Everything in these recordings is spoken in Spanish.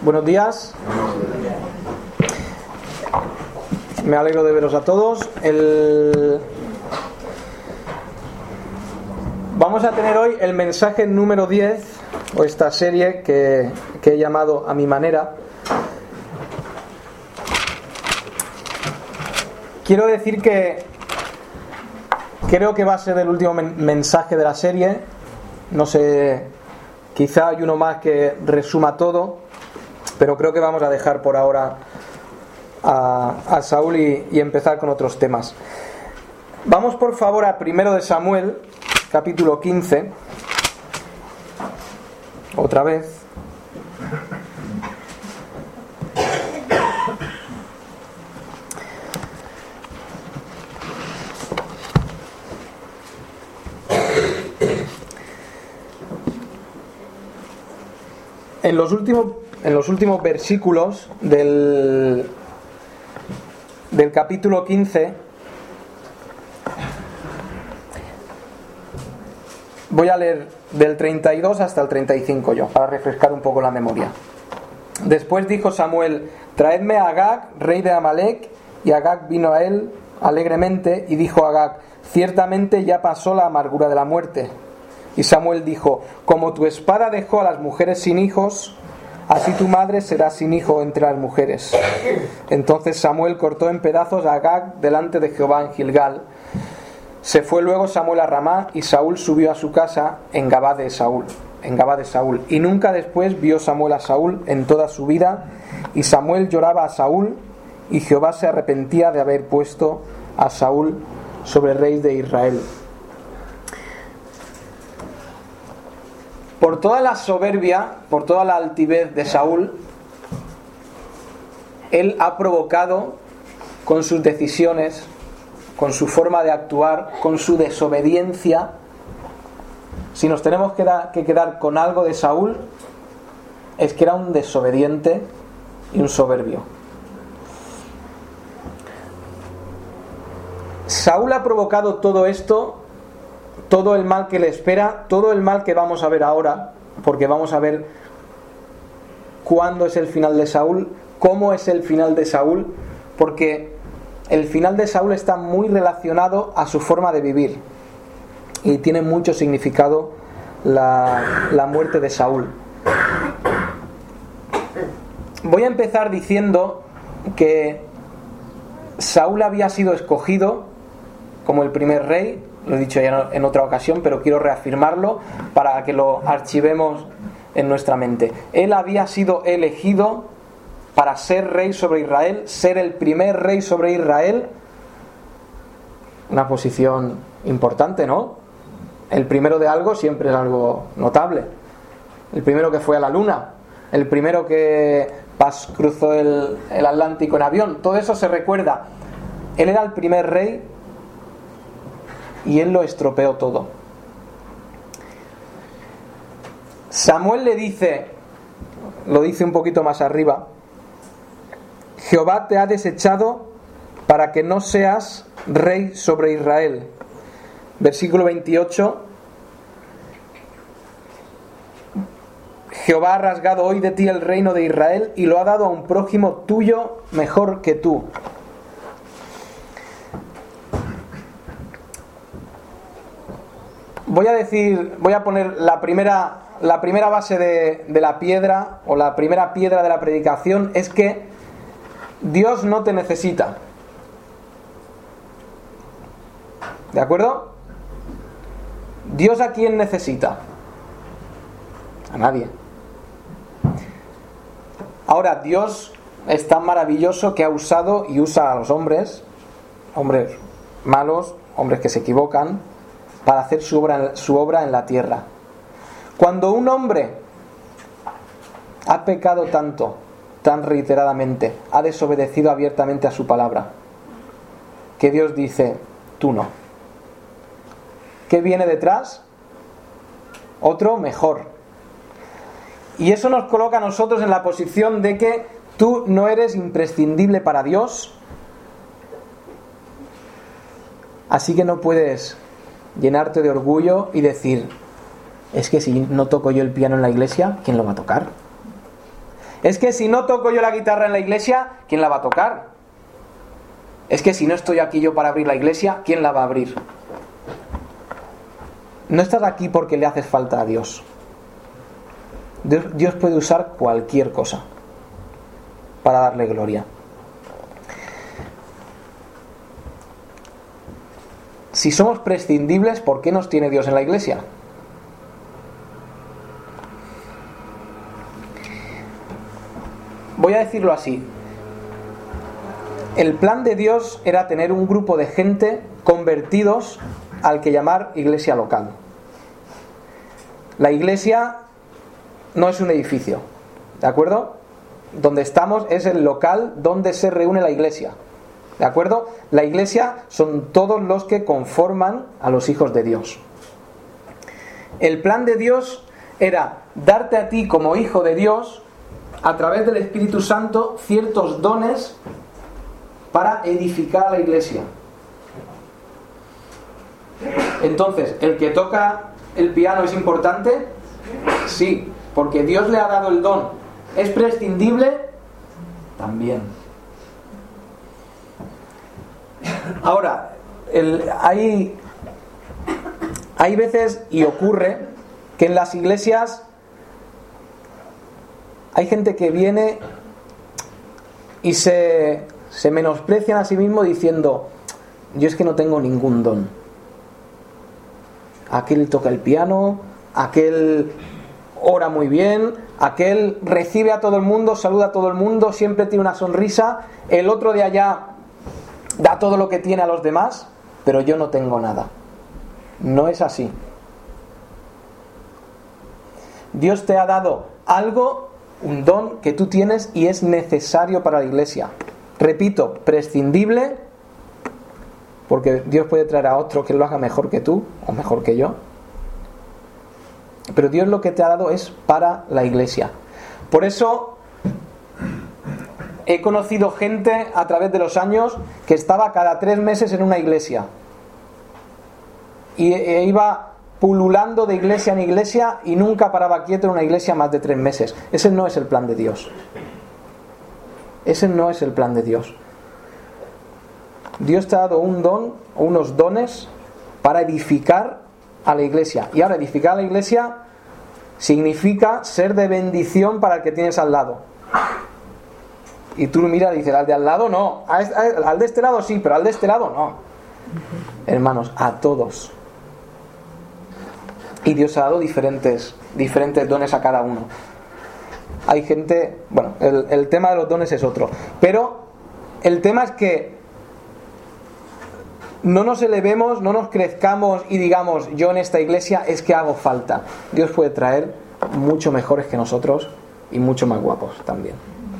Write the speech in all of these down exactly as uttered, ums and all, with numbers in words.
Buenos días. Me alegro de veros a todos. El... Vamos a tener hoy el mensaje número diez, o esta serie que, que he llamado A mi manera. Quiero decir que creo que va a ser el último men- mensaje de la serie. No sé, quizá hay uno más que resuma todo, pero creo que vamos a dejar por ahora a, a Saúl y, y empezar con otros temas. Vamos por favor a primero de Samuel, capítulo quince, otra vez. En los últimos, en los últimos versículos del, del capítulo quince, voy a leer del treinta y dos hasta el treinta y cinco yo, para refrescar un poco la memoria. Después dijo Samuel: traedme a Agag, rey de Amalec. Y Agag vino a él alegremente, y dijo a Agag: ciertamente ya pasó la amargura de la muerte. Y Samuel dijo: como tu espada dejó a las mujeres sin hijos, así tu madre será sin hijo entre las mujeres. Entonces Samuel cortó en pedazos a Agag delante de Jehová en Gilgal. Se fue luego Samuel a Ramá, y Saúl subió a su casa en Gabá de Saúl, en Gabá de Saúl. Y nunca después vio Samuel a Saúl en toda su vida. Y Samuel lloraba a Saúl, y Jehová se arrepentía de haber puesto a Saúl sobre rey de Israel. Por toda la soberbia, por toda la altivez de Saúl, él ha provocado con sus decisiones, con su forma de actuar, con su desobediencia. Si nos tenemos que, da, que quedar con algo de Saúl, es que era un desobediente y un soberbio. Saúl ha provocado todo esto, todo el mal que le espera, todo el mal que vamos a ver ahora, porque vamos a ver cuándo es el final de Saúl, cómo es el final de Saúl, porque el final de Saúl está muy relacionado a su forma de vivir y tiene mucho significado la, la muerte de Saúl. Voy a empezar diciendo que Saúl había sido escogido como el primer rey. Lo he dicho ya en otra ocasión, pero quiero reafirmarlo para que lo archivemos en nuestra mente. Él había sido elegido para ser rey sobre Israel, ser el primer rey sobre Israel. Una posición importante, ¿no? El primero de algo siempre es algo notable. El primero que fue a la luna, el primero que pas, cruzó el, el Atlántico en avión, todo eso se recuerda. Él era el primer rey y él lo estropeó todo. Samuel le dice, lo dice un poquito más arriba: Jehová te ha desechado para que no seas rey sobre Israel. Versículo veintiocho: Jehová ha rasgado hoy de ti el reino de Israel y lo ha dado a un prójimo tuyo mejor que tú. Voy a decir, voy a poner la primera, la primera base de, de la piedra, o la primera piedra de la predicación, es que Dios no te necesita. ¿De acuerdo? ¿Dios a quién necesita? A nadie. Ahora, Dios es tan maravilloso que ha usado y usa a los hombres, hombres malos, hombres que se equivocan, para hacer su obra, su obra en la tierra. Cuando un hombre ha pecado tanto, tan reiteradamente, ha desobedecido abiertamente a su palabra, que Dios dice: tú no. ¿Qué viene detrás? Otro mejor. Y eso nos coloca a nosotros en la posición de que tú no eres imprescindible para Dios, así que no puedes llenarte de orgullo y decir: es que si no toco yo el piano en la iglesia, ¿quién lo va a tocar? Es que si no toco yo la guitarra en la iglesia, ¿quién la va a tocar? Es que si no estoy aquí yo para abrir la iglesia, ¿quién la va a abrir? No estás aquí porque le haces falta a Dios. Dios, Dios puede usar cualquier cosa para darle gloria. Si somos prescindibles, ¿por qué nos tiene Dios en la iglesia? Voy a decirlo así. El plan de Dios era tener un grupo de gente convertidos al que llamar iglesia local. La iglesia no es un edificio, ¿de acuerdo? Donde estamos es el local donde se reúne la iglesia, ¿de acuerdo? La iglesia son todos los que conforman a los hijos de Dios. El plan de Dios era darte a ti como hijo de Dios, a través del Espíritu Santo, ciertos dones para edificar a la iglesia. Entonces, ¿el que toca el piano es importante? Sí, porque Dios le ha dado el don. ¿Es prescindible? También. Ahora, el, hay, hay veces, y ocurre, que en las iglesias hay gente que viene y se, se menosprecian a sí mismo diciendo: yo es que no tengo ningún don. Aquel toca el piano, aquel ora muy bien, aquel recibe a todo el mundo, saluda a todo el mundo, siempre tiene una sonrisa, el otro de allá da todo lo que tiene a los demás, pero yo no tengo nada. No es así. Dios te ha dado algo, un don que tú tienes y es necesario para la iglesia. Repito, prescindible, porque Dios puede traer a otro que lo haga mejor que tú o mejor que yo. Pero Dios lo que te ha dado es para la iglesia. Por eso he conocido gente a través de los años que estaba cada tres meses en una iglesia y e iba pululando de iglesia en iglesia y nunca paraba quieto en una iglesia más de tres meses. Ese no es el plan de Dios. Ese no es el plan de Dios. Dios te ha dado un don o unos dones para edificar a la iglesia. Y ahora, edificar a la iglesia significa ser de bendición para el que tienes al lado. Y tú miras y dices: al de al lado no, al de este lado sí, pero al de este lado no. Hermanos, a todos. Y Dios ha dado diferentes, diferentes dones a cada uno. Hay gente, bueno, el, el tema de los dones es otro, pero el tema es que no nos elevemos, no nos crezcamos y digamos: yo en esta iglesia es que hago falta. Dios puede traer mucho mejores que nosotros y mucho más guapos también.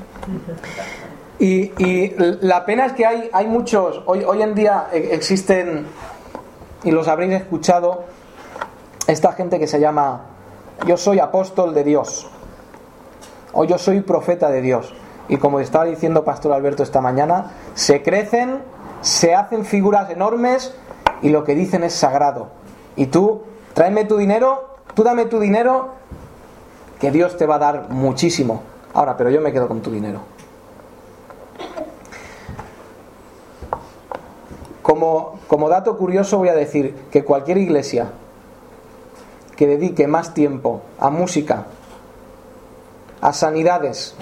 Y, y la pena es que hay, hay muchos, hoy, hoy en día existen, y los habréis escuchado, esta gente que se llama: yo soy apóstol de Dios, o yo soy profeta de Dios. Y como estaba diciendo Pastor Alberto esta mañana, se crecen, se hacen figuras enormes y lo que dicen es sagrado. Y tú, tráeme tu dinero, tú dame tu dinero, que Dios te va a dar muchísimo. Ahora, pero yo me quedo con tu dinero. Como, como dato curioso voy a decir que cualquier iglesia que dedique más tiempo a música, a sanidades,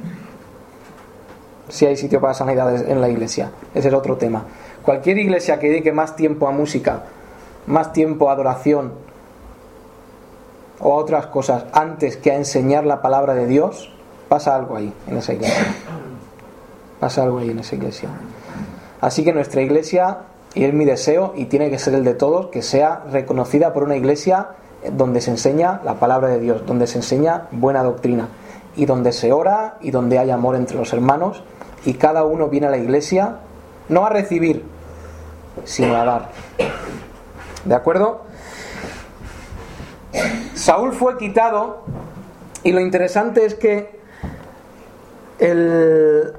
si hay sitio para sanidades en la iglesia, ese es otro tema. Cualquier iglesia que dedique más tiempo a música, más tiempo a adoración o a otras cosas antes que a enseñar la palabra de Dios, pasa algo ahí en esa iglesia. Pasa algo ahí en esa iglesia. Así que nuestra iglesia, y es mi deseo y tiene que ser el de todos, que sea reconocida por una iglesia donde se enseña la palabra de Dios, donde se enseña buena doctrina y donde se ora y donde hay amor entre los hermanos y cada uno viene a la iglesia no a recibir, sino a dar. ¿De acuerdo? Saúl fue quitado y lo interesante es que el...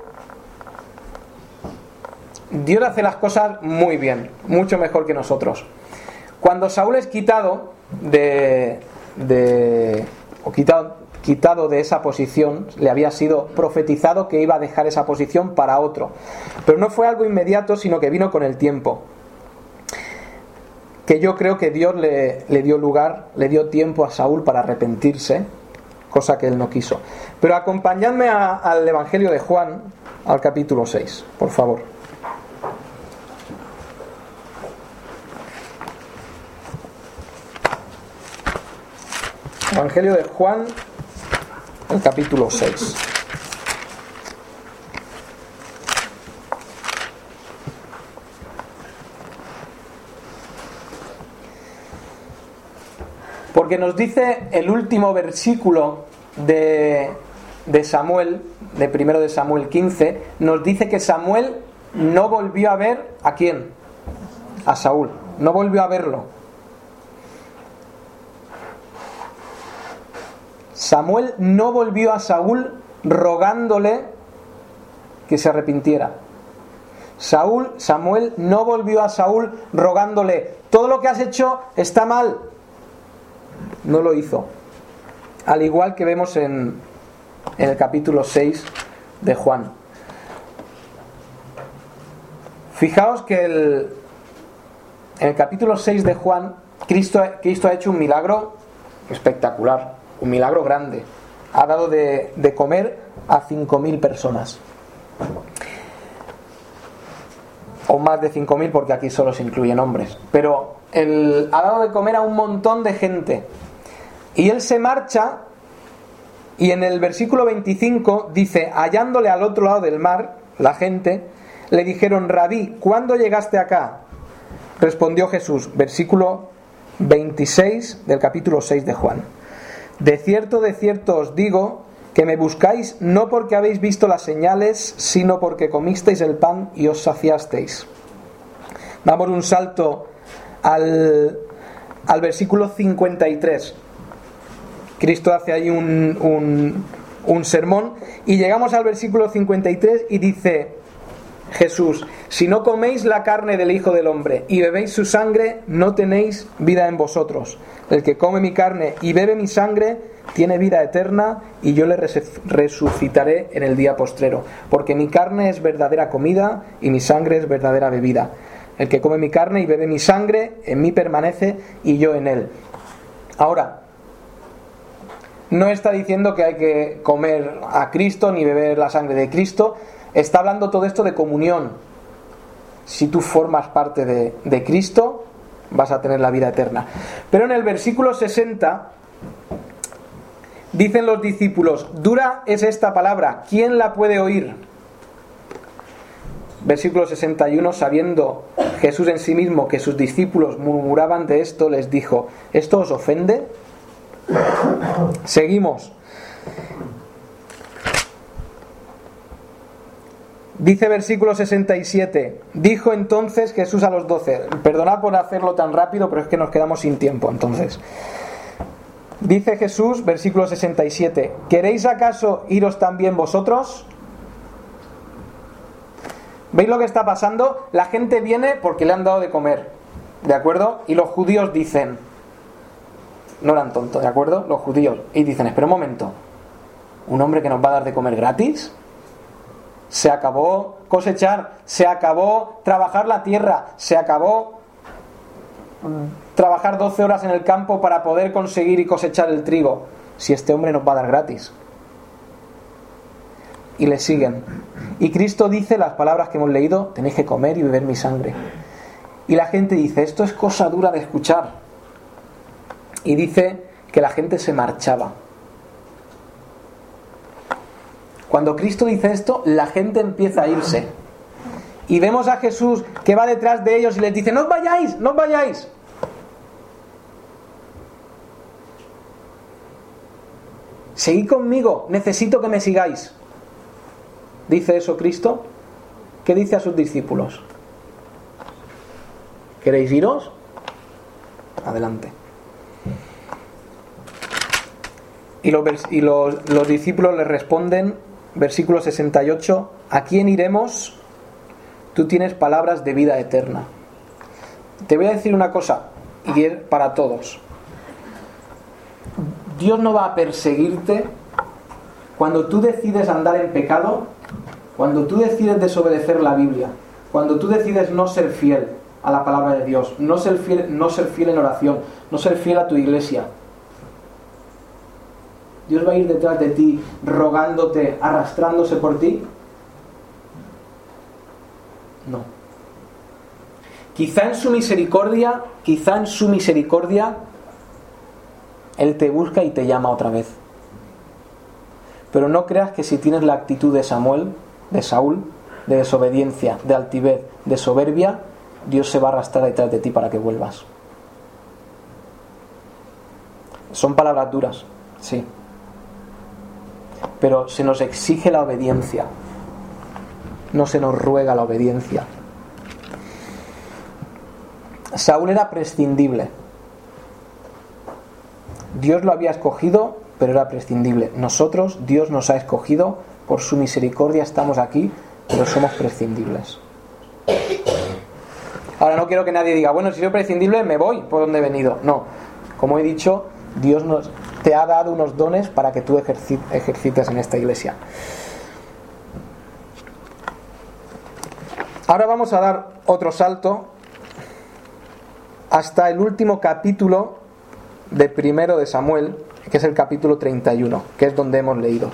Dios hace las cosas muy bien, mucho mejor que nosotros. Cuando Saúl es quitado de, de o quitado quitado de esa posición, le había sido profetizado que iba a dejar esa posición para otro. Pero no fue algo inmediato, sino que vino con el tiempo. Que yo creo que Dios le, le dio lugar, le dio tiempo a Saúl para arrepentirse, cosa que él no quiso. Pero acompañadme a, al Evangelio de Juan, al capítulo seis, por favor. Evangelio de Juan, el capítulo seis. Porque nos dice el último versículo de, de Samuel, de primero de Samuel quince, nos dice que Samuel no volvió a ver ¿a quién? A Saúl, no volvió a verlo. Samuel no volvió a Saúl rogándole que se arrepintiera. Saúl, Samuel no volvió a Saúl rogándole, todo lo que has hecho está mal. No lo hizo. Al igual que vemos en, en el capítulo seis de Juan. Fijaos que el, en el capítulo seis de Juan, Cristo, Cristo ha hecho un milagro espectacular. Un milagro grande. Ha dado de, de comer a cinco mil personas. O más de cinco mil porque aquí solo se incluyen hombres. Pero él ha dado de comer a un montón de gente. Y él se marcha y en el versículo veinticinco dice: hallándole al otro lado del mar, la gente, le dijeron: Rabí, ¿cuándo llegaste acá? Respondió Jesús, versículo veintiséis del capítulo seis de Juan: de cierto, de cierto os digo, que me buscáis no porque habéis visto las señales, sino porque comisteis el pan y os saciasteis. Damos un salto al, al versículo cincuenta y tres. Cristo hace ahí un, un, un sermón y llegamos al versículo cincuenta y tres y dice Jesús: si no coméis la carne del Hijo del Hombre y bebéis su sangre, no tenéis vida en vosotros. El que come mi carne y bebe mi sangre tiene vida eterna, y yo le resucitaré en el día postrero. Porque mi carne es verdadera comida y mi sangre es verdadera bebida. El que come mi carne y bebe mi sangre, en mí permanece y yo en él. Ahora, no está diciendo que hay que comer a Cristo ni beber la sangre de Cristo. Está hablando todo esto de comunión. Si tú formas parte de, de Cristo, vas a tener la vida eterna. Pero en el versículo sesenta dicen los discípulos: dura es esta palabra, ¿quién la puede oír? Versículo sesenta y uno: sabiendo Jesús en sí mismo que sus discípulos murmuraban de esto, les dijo: ¿esto os ofende? Seguimos. Dice versículo sesenta y siete: dijo entonces Jesús a los doce. Perdonad por hacerlo tan rápido, pero es que nos quedamos sin tiempo. Entonces, dice Jesús, versículo sesenta y siete: ¿queréis acaso iros también vosotros? ¿Veis lo que está pasando? La gente viene porque le han dado de comer, ¿de acuerdo? Y los judíos dicen, no eran tontos, ¿de acuerdo? Los judíos, y dicen: espera un momento, ¿un hombre que nos va a dar de comer gratis? Se acabó cosechar, se acabó trabajar la tierra, se acabó trabajar doce horas en el campo para poder conseguir y cosechar el trigo. Si este hombre nos va a dar gratis. Y le siguen. Y Cristo dice las palabras que hemos leído: tenéis que comer y beber mi sangre. Y la gente dice: esto es cosa dura de escuchar. Y dice que la gente se marchaba. Cuando Cristo dice esto, la gente empieza a irse. Y vemos a Jesús que va detrás de ellos y les dice: no os vayáis, no os vayáis. Seguid conmigo, necesito que me sigáis. ¿Dice eso Cristo? ¿Qué dice a sus discípulos? ¿Queréis iros? Adelante. Y, los, y los, los discípulos le responden, versículo sesenta y ocho: ¿a quién iremos? Tú tienes palabras de vida eterna. Te voy a decir una cosa, y es para todos. Dios no va a perseguirte cuando tú decides andar en pecado, cuando tú decides desobedecer la Biblia, cuando tú decides no ser fiel a la palabra de Dios, no ser fiel, no ser fiel en oración, no ser fiel a tu iglesia. Dios va a ir detrás de ti, rogándote, arrastrándose por ti. No. Quizá en su misericordia, quizá en su misericordia, Él te busca y te llama otra vez. Pero no creas que si tienes la actitud de Samuel, de Saúl, de desobediencia, de altivez, de soberbia, Dios se va a arrastrar detrás de ti para que vuelvas. Son palabras duras, sí. Pero se nos exige la obediencia. No se nos ruega la obediencia. Saúl era prescindible. Dios lo había escogido, pero era prescindible. Nosotros, Dios nos ha escogido, por su misericordia estamos aquí, pero somos prescindibles. Ahora no quiero que nadie diga, bueno, si soy prescindible me voy por donde he venido. No, como he dicho, Dios nos, te ha dado unos dones para que tú ejerci- ejercites en esta iglesia. Ahora vamos a dar otro salto hasta el último capítulo de primero de Samuel, que es el capítulo treinta y uno, que es donde hemos leído.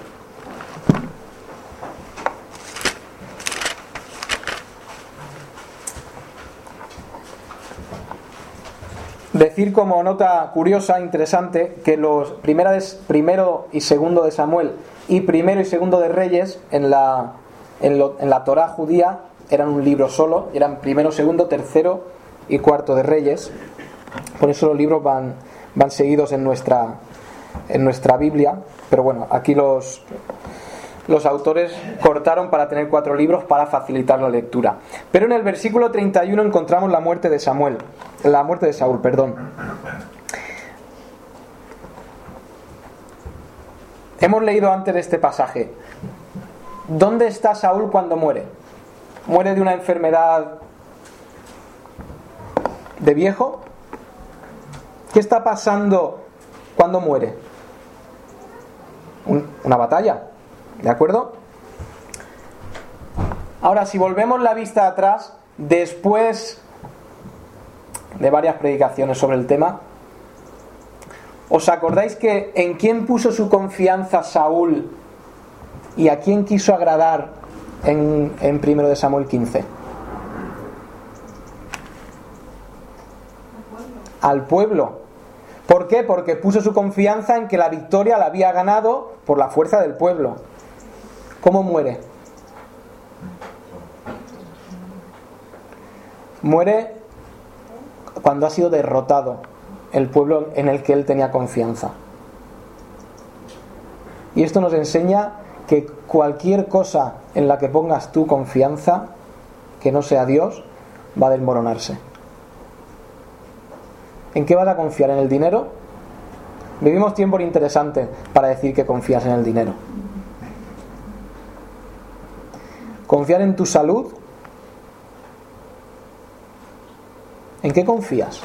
Decir como nota curiosa, interesante, que los primera de, primero y segundo de Samuel y primero y segundo de Reyes en la, en, lo, en la Torá judía eran un libro solo, eran primero, segundo, tercero y cuarto de Reyes. Por eso los libros van, van seguidos en nuestra, en nuestra Biblia, pero bueno, aquí los, los autores cortaron para tener cuatro libros para facilitar la lectura. Pero en el versículo treinta y uno encontramos la muerte de Samuel, la muerte de Saúl, perdón. Hemos leído antes de este pasaje. ¿Dónde está Saúl cuando muere? ¿Muere de una enfermedad de viejo? ¿Qué está pasando cuando muere? Un, una batalla, ¿de acuerdo? Ahora, si volvemos la vista atrás, después de varias predicaciones sobre el tema, ¿os acordáis que en quién puso su confianza Saúl y a quién quiso agradar en, en primero de Samuel quince? Al pueblo. ¿Por qué? Porque puso su confianza en que la victoria la había ganado por la fuerza del pueblo. ¿Cómo muere? Muere cuando ha sido derrotado el pueblo en el que él tenía confianza. Y esto nos enseña que cualquier cosa en la que pongas tu confianza, que no sea Dios, va a desmoronarse. ¿En qué vas a confiar? ¿En el dinero? Vivimos tiempos interesantes para decir que confías en el dinero. ¿Confiar en tu salud? ¿En qué confías?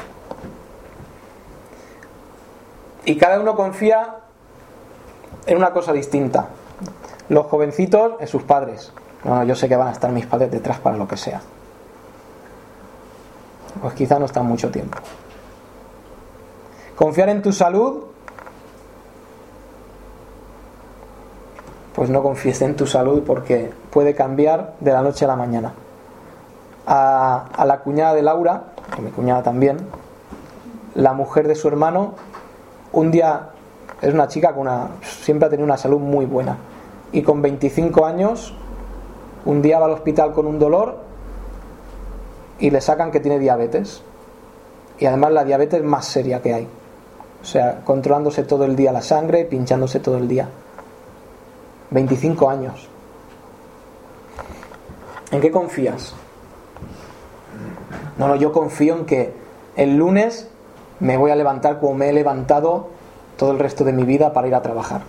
Y cada uno confía en una cosa distinta. Los jovencitos en sus padres. No, yo sé que van a estar mis padres detrás para lo que sea. Pues quizá no están mucho tiempo. Confiar en tu salud, pues no confíes en tu salud porque puede cambiar de la noche a la mañana. A, a la cuñada de Laura, que mi cuñada también, la mujer de su hermano, un día, es una chica con una, siempre ha tenido una salud muy buena, y con veinticinco años, un día va al hospital con un dolor y le sacan que tiene diabetes, y además la diabetes más seria que hay. O sea, controlándose todo el día la sangre, pinchándose todo el día. veinticinco años. ¿En qué confías? No, no, yo confío en que el lunes me voy a levantar como me he levantado todo el resto de mi vida para ir a trabajar.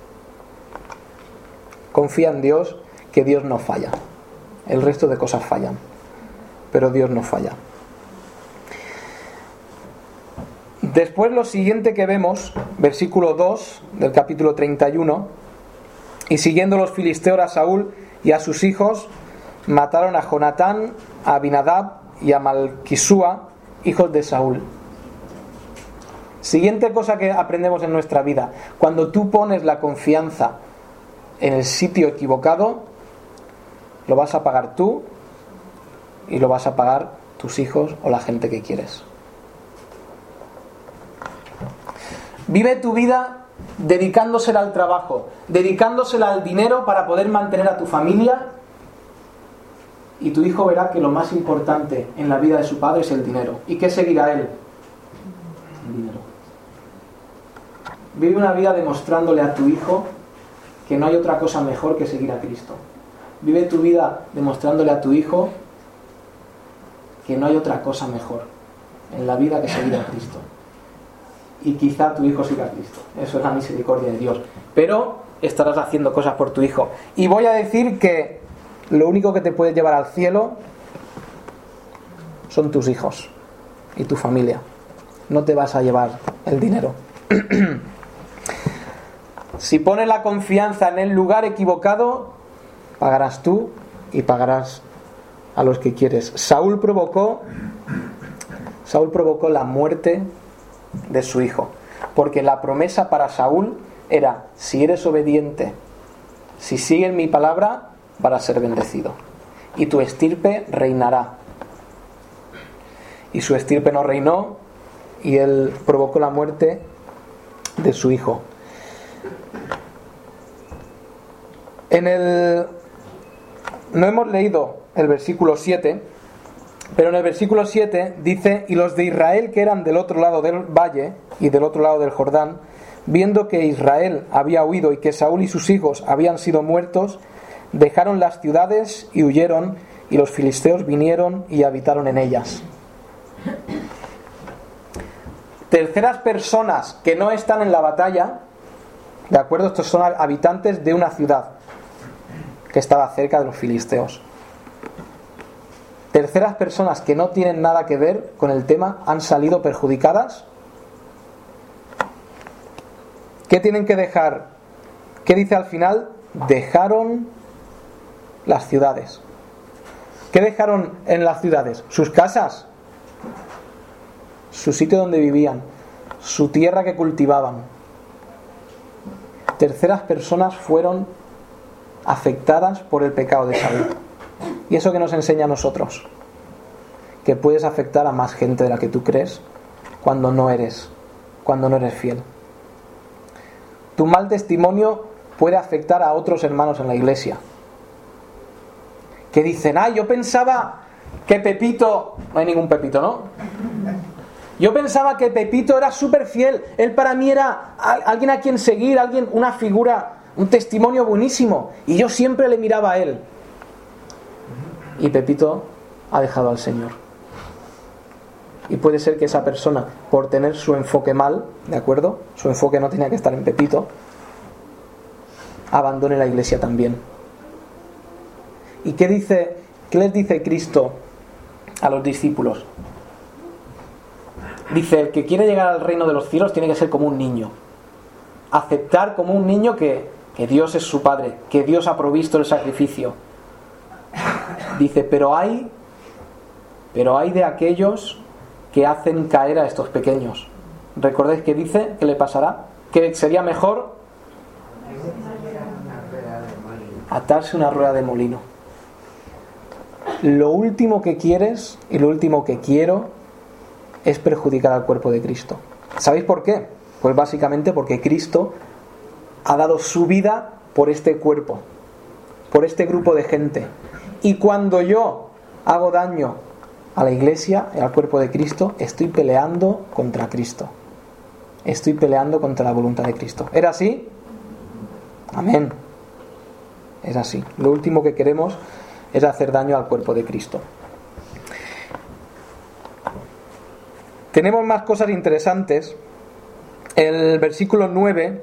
Confía en Dios, que Dios no falla. El resto de cosas fallan, pero Dios no falla. Después lo siguiente que vemos, versículo dos del capítulo treinta y uno, y siguiendo los filisteos a Saúl y a sus hijos, mataron a Jonatán, a Abinadab y a Malquisúa, hijos de Saúl. Siguiente cosa que aprendemos en nuestra vida: cuando tú pones la confianza en el sitio equivocado, lo vas a pagar tú y lo vas a pagar tus hijos o la gente que quieres. Vive tu vida dedicándosela al trabajo, dedicándosela al dinero para poder mantener a tu familia, y tu hijo verá que lo más importante en la vida de su padre es el dinero. ¿Y qué seguirá él? El dinero. Vive una vida demostrándole a tu hijo que no hay otra cosa mejor que seguir a Cristo. Vive tu vida demostrándole a tu hijo que no hay otra cosa mejor en la vida que seguir a Cristo. Y quizá tu hijo siga a Cristo. Eso es la misericordia de Dios. Pero estarás haciendo cosas por tu hijo. Y voy a decir que lo único que te puede llevar al cielo son tus hijos y tu familia. No te vas a llevar el dinero. Si pones la confianza en el lugar equivocado, pagarás tú y pagarás a los que quieres. Saúl provocó Saúl provocó la muerte de su hijo, porque la promesa para Saúl era: si eres obediente, si sigues mi palabra, vas a ser bendecido y tu estirpe reinará. Y su estirpe no reinó y él provocó la muerte de su hijo. En el no hemos leído el versículo siete, pero en el versículo siete dice: y los de Israel que eran del otro lado del valle y del otro lado del Jordán, viendo que Israel había huido y que Saúl y sus hijos habían sido muertos, dejaron las ciudades y huyeron, y los filisteos vinieron y habitaron en ellas. Terceras personas que no están en la batalla, ¿de acuerdo? Estos son habitantes de una ciudad que estaba cerca de los filisteos. Terceras personas que no tienen nada que ver con el tema han salido perjudicadas. ¿Qué tienen que dejar? ¿Qué dice al final? Dejaron las ciudades. ¿Qué dejaron en las ciudades? Sus casas, su sitio donde vivían, su tierra que cultivaban. Terceras personas fueron afectadas por el pecado de Saúl. ¿Y eso que nos enseña a nosotros? Que puedes afectar a más gente de la que tú crees cuando no eres, cuando no eres fiel. Tu mal testimonio puede afectar a otros hermanos en la iglesia, que dicen: ah, yo pensaba que Pepito... No hay ningún Pepito, ¿no? Yo pensaba que Pepito era súper fiel. Él para mí era alguien a quien seguir, alguien, una figura, un testimonio buenísimo. Y yo siempre le miraba a él. Y Pepito ha dejado al Señor. Y puede ser que esa persona, por tener su enfoque mal, ¿de acuerdo? Su enfoque no tenía que estar en Pepito, abandone la iglesia también. ¿Y qué dice, qué les dice Cristo a los discípulos? Dice: el que quiere llegar al reino de los cielos tiene que ser como un niño. Aceptar como un niño que, que Dios es su Padre, que Dios ha provisto el sacrificio. Dice: pero hay, pero hay de aquellos que hacen caer a estos pequeños. ¿Recordáis que dice que le pasará? Que sería mejor atarse una rueda de molino. Lo último que quieres y lo último que quiero es perjudicar al cuerpo de Cristo. ¿Sabéis por qué? Pues básicamente porque Cristo ha dado su vida por este cuerpo, por este grupo de gente. Y cuando yo hago daño a la iglesia, al cuerpo de Cristo, estoy peleando contra Cristo. Estoy peleando contra la voluntad de Cristo. ¿Era así? Amén. Es así. Lo último que queremos es hacer daño al cuerpo de Cristo. Tenemos más cosas interesantes. El versículo nueve,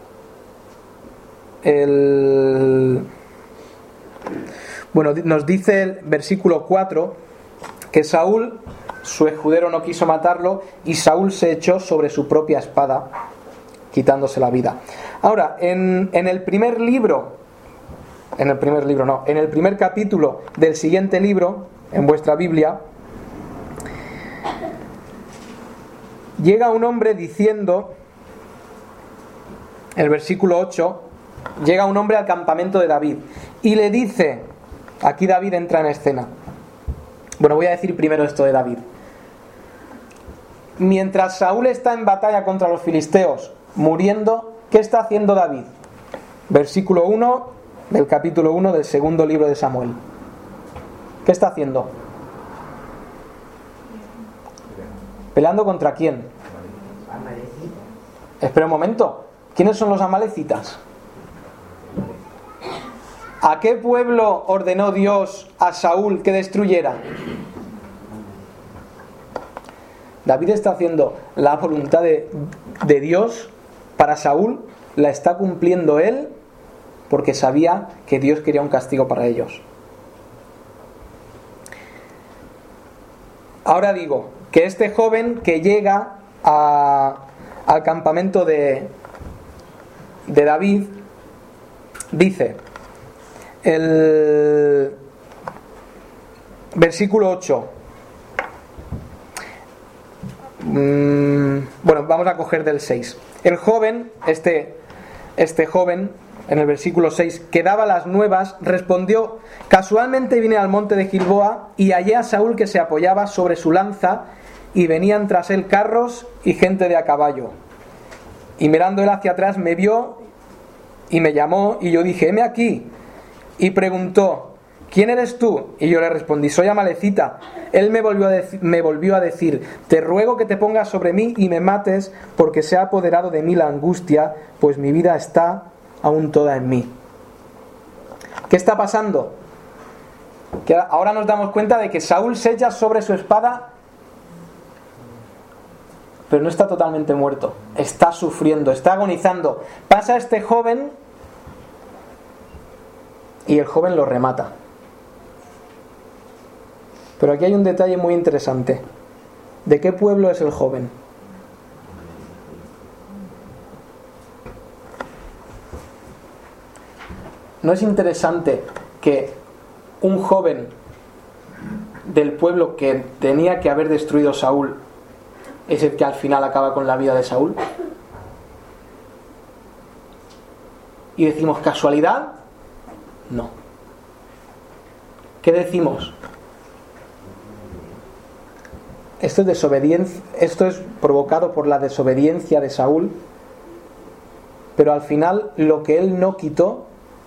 el... bueno, nos dice el versículo cuatro que Saúl su escudero no quiso matarlo y Saúl se echó sobre su propia espada, quitándose la vida. Ahora, en, en el primer libro, en el primer libro no, en el primer capítulo del siguiente libro, en vuestra Biblia, llega un hombre diciendo, el versículo ocho, llega un hombre al campamento de David y le dice, aquí David entra en escena. Bueno, voy a decir primero esto de David. Mientras Saúl está en batalla contra los filisteos, muriendo, ¿qué está haciendo David? Versículo uno del capítulo uno del segundo libro de Samuel. ¿Qué está haciendo? ¿Peleando contra quién? Espera un momento. ¿Quiénes son los amalecitas? ¿A qué pueblo ordenó Dios a Saúl que destruyera? David está haciendo la voluntad de, de Dios para Saúl, la está cumpliendo él porque sabía que Dios quería un castigo para ellos. Ahora digo que este joven que llega a, al campamento de, de David dice, el versículo ocho, mm, bueno, vamos a coger del seis. El joven, este, este joven, en el versículo seis, que daba las nuevas, respondió, casualmente vine al monte de Gilboa y hallé a Saúl que se apoyaba sobre su lanza y venían tras él carros y gente de a caballo. Y mirando él hacia atrás me vio y me llamó y yo dije, heme aquí. Y preguntó, ¿quién eres tú? Y yo le respondí, soy amalecita. Él me volvió, a dec- me volvió a decir, te ruego que te pongas sobre mí y me mates, porque se ha apoderado de mí la angustia, pues mi vida está aún toda en mí. ¿Qué está pasando? Que ahora nos damos cuenta de que Saúl se echa sobre su espada, pero no está totalmente muerto, está sufriendo, está agonizando. Pasa este joven y el joven lo remata. Pero aquí hay un detalle muy interesante. ¿De qué pueblo es el joven? ¿No es interesante que un joven del pueblo que tenía que haber destruido Saúl es el que al final acaba con la vida de Saúl? Y decimos, ¿casualidad? No. ¿Qué decimos? Esto es desobediencia, esto es provocado por la desobediencia de Saúl, pero al final lo que él no quitó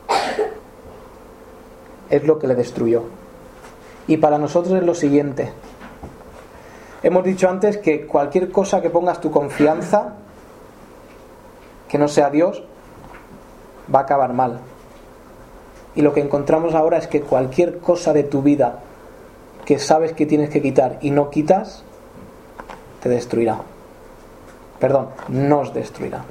es lo que le destruyó. Y para nosotros es lo siguiente. Hemos dicho antes que cualquier cosa que pongas tu confianza, que no sea Dios, va a acabar mal. Y lo que encontramos ahora es que cualquier cosa de tu vida que sabes que tienes que quitar y no quitas, te destruirá. Perdón, nos destruirá.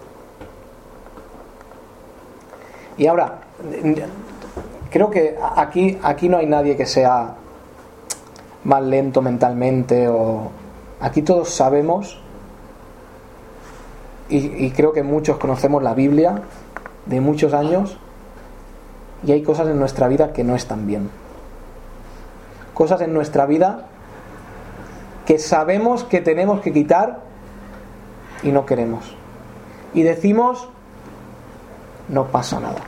Y ahora, creo que aquí, aquí no hay nadie que sea más lento mentalmente, o aquí todos sabemos, y, y creo que muchos conocemos la Biblia de muchos años, y hay cosas en nuestra vida que no están bien. Cosas en nuestra vida que sabemos que tenemos que quitar y no queremos. Y decimos, no pasa nada.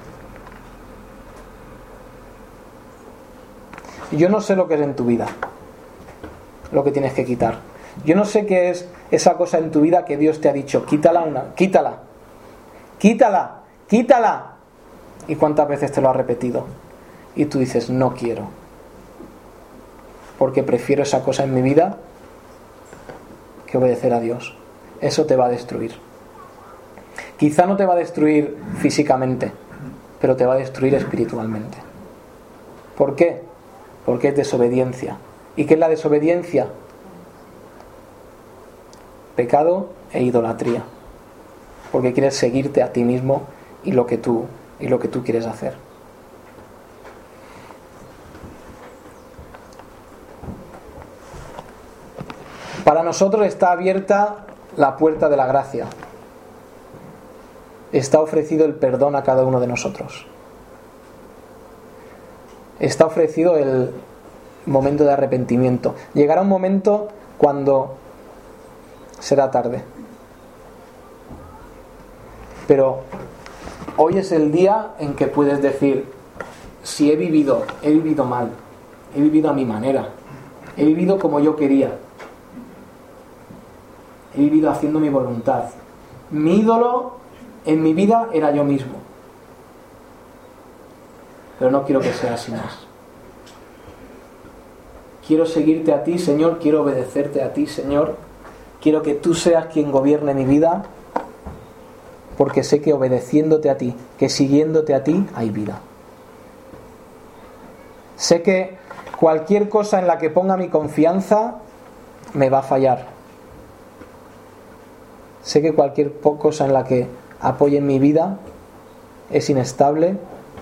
Yo no sé lo que es en tu vida, lo que tienes que quitar. Yo no sé qué es esa cosa en tu vida que Dios te ha dicho, quítala una, quítala, quítala, quítala. ¿Y cuántas veces te lo ha repetido? Y tú dices, no quiero, porque prefiero esa cosa en mi vida que obedecer a Dios. Eso te va a destruir. Quizá no te va a destruir físicamente, pero te va a destruir espiritualmente. ¿Por qué? Porque es desobediencia. ¿Y qué es la desobediencia? Pecado e idolatría. Porque quieres seguirte a ti mismo y lo que tú, y lo que tú quieres hacer. Para nosotros está abierta la puerta de la gracia. Está ofrecido el perdón a cada uno de nosotros. Está ofrecido el momento de arrepentimiento. Llegará un momento cuando será tarde. Pero hoy es el día en que puedes decir: si he vivido, he vivido mal, he vivido a mi manera, he vivido como yo quería, he vivido haciendo mi voluntad. Mi ídolo en mi vida era yo mismo. Pero no quiero que sea así más. Quiero seguirte a ti, Señor, quiero obedecerte a ti, Señor. Quiero que tú seas quien gobierne mi vida, porque sé que obedeciéndote a ti, que siguiéndote a ti, hay vida. Sé que cualquier cosa en la que ponga mi confianza me va a fallar. Sé que cualquier cosa en la que apoye en mi vida es inestable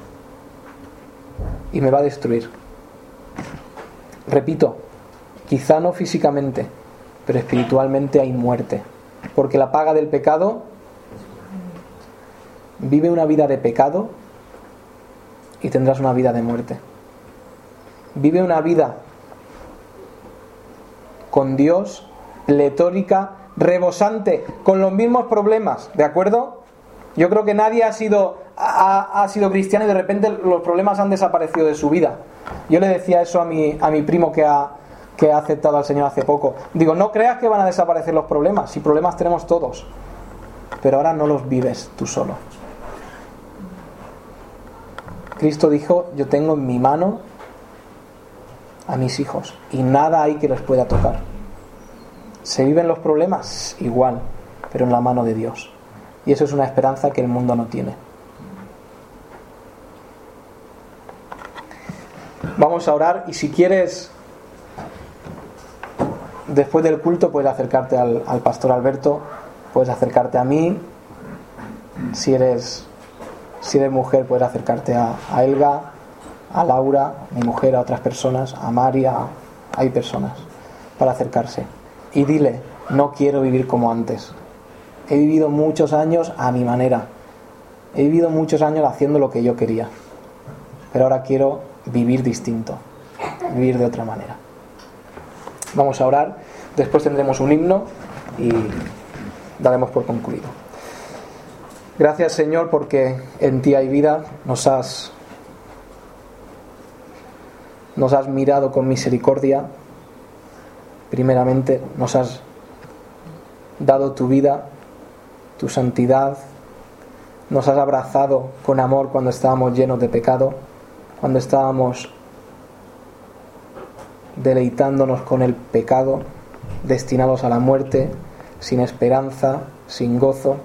y me va a destruir. Repito, quizá no físicamente, pero espiritualmente hay muerte, porque la paga del pecado, vive una vida de pecado y tendrás una vida de muerte. Vive una vida con Dios, pletórica, rebosante, con los mismos problemas, ¿de acuerdo? Yo creo que nadie ha sido, ha, ha sido cristiano y de repente los problemas han desaparecido de su vida. Yo le decía eso a mi, a mi primo que ha, que ha aceptado al Señor hace poco. Digo, no creas que van a desaparecer los problemas, si problemas tenemos todos, pero ahora no los vives tú solo. Cristo dijo: yo tengo en mi mano a mis hijos y nada hay que les pueda tocar. ¿Se viven los problemas? Igual, pero en la mano de Dios. Y eso es una esperanza que el mundo no tiene. Vamos a orar, y si quieres, después del culto puedes acercarte al, al pastor Alberto, puedes acercarte a mí. Si eres, si eres mujer, puedes acercarte a, a Elga, a Laura, mi mujer, a otras personas, a María. Hay personas para acercarse. Y dile: no quiero vivir como antes. He vivido muchos años a mi manera. He vivido muchos años haciendo lo que yo quería. Pero ahora quiero vivir distinto, vivir de otra manera. Vamos a orar, después tendremos un himno y daremos por concluido. Gracias, Señor, porque en ti hay vida. Nos has, nos has mirado con misericordia. Primeramente nos has dado tu vida, tu santidad. Nos has abrazado con amor cuando estábamos llenos de pecado, cuando estábamos deleitándonos con el pecado, destinados a la muerte, sin esperanza, sin gozo.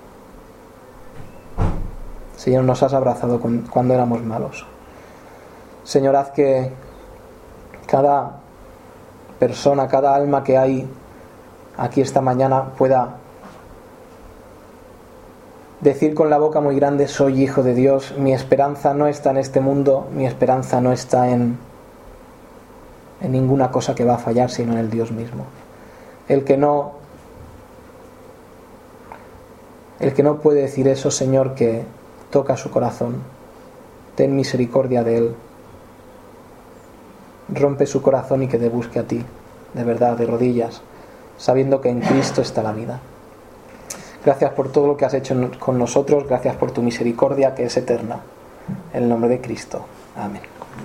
Señor, nos has abrazado con, cuando éramos malos. Señor, haz que cada persona, cada alma que hay aquí esta mañana pueda decir con la boca muy grande: soy hijo de Dios, mi esperanza no está en este mundo, mi esperanza no está en, en ninguna cosa que va a fallar, sino en el Dios mismo. El que no, el que no puede decir eso, Señor, que toca su corazón, ten misericordia de él, rompe su corazón y que te busque a ti, de verdad, de rodillas, sabiendo que en Cristo está la vida. Gracias por todo lo que has hecho con nosotros, gracias por tu misericordia que es eterna. En el nombre de Cristo. Amén.